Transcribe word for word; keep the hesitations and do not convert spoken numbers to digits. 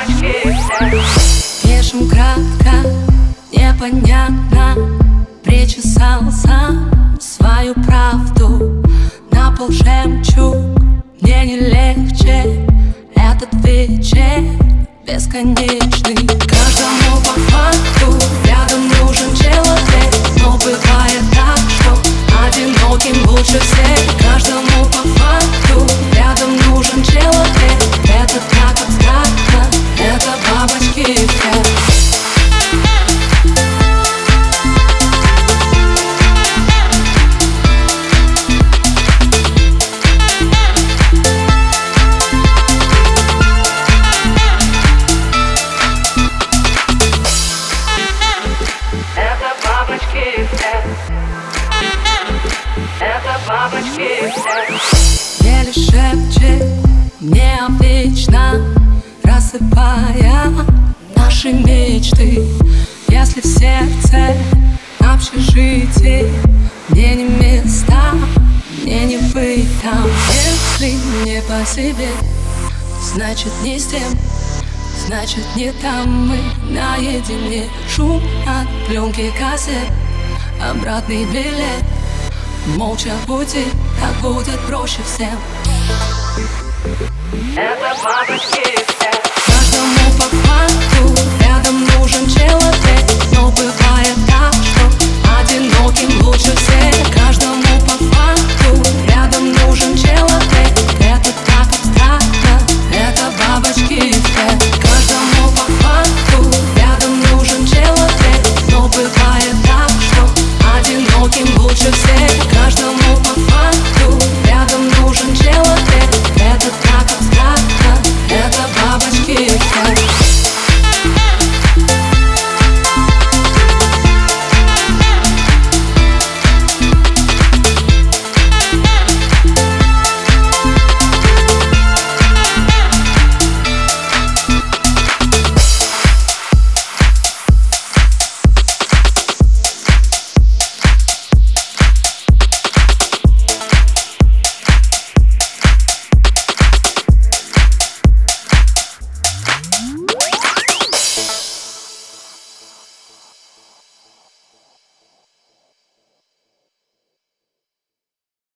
бабочки все. Пишем кратко, непонятно. Причесал сам свою правду. На пол жемчуг, мне не легче. Этот вечер бесконечный. Каждому по факту рядом нужен человек. Но бывает так, что одиноким лучше всех. Каждому по факту рядом нужен человек. Это так абстрактно, это бабочки эффект. Это бабочки все. Это бабочки все. Еле шепчет мне вечно, рассыпая наши мечты. Если в сердце общежитие, мне не места, мне не быть там. Если не по себе, значит не с тем, значит не там. Мы наедине, шум от пленки кассет, обратный билет. Молча пути, так будет проще всем. Это бабочки все.